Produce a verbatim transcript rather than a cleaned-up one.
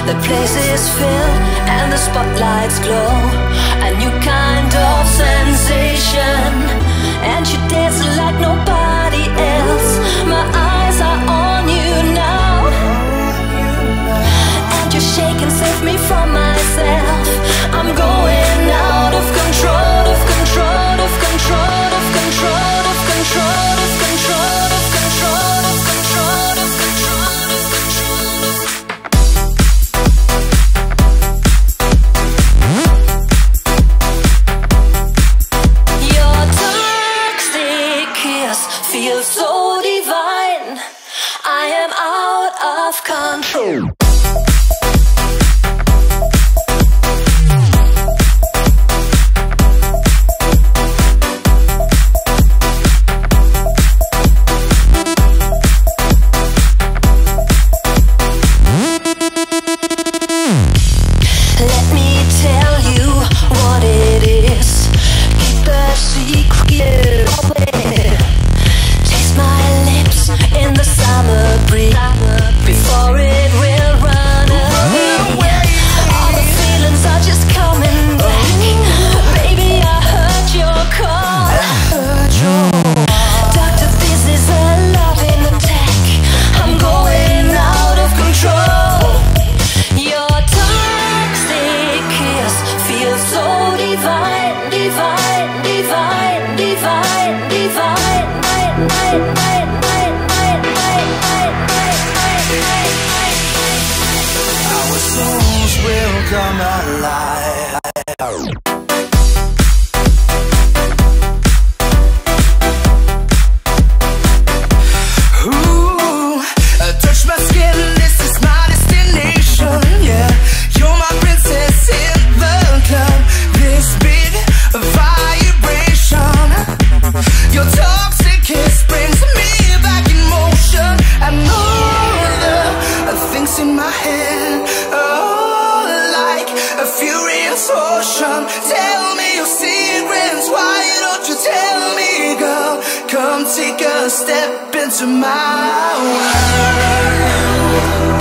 The place is filled and the spotlights glow, a new kind of sensation, and you dance like nobody else. My eyes are on you now, and you shake and save me from myself. I'm going out of control, of control, of control, of control, of control, of control, of control, of control, of control, of control. Your toxic kiss feels so divine. I am out of control. Let me tell you what it is. Keep a secret away. Taste my lips in the summer breeze before it will run away. All the feelings are just coming back. Baby, I heard your call. Doctor, this is a loving attack. I'm going out of control. Your toxic kiss feels so divine, divine, divine, divine, divine, divine, divine, divine, divine, divine. Our souls will come alive. Ooh, touch my skin, this is my destination. Yeah, you're my princess in the club. This big vibration, your toxic kiss brings me back in motion. I know the things in my head, oh, like a furious ocean. Tell me your secrets, why don't you tell me, girl? Come take a step into my world.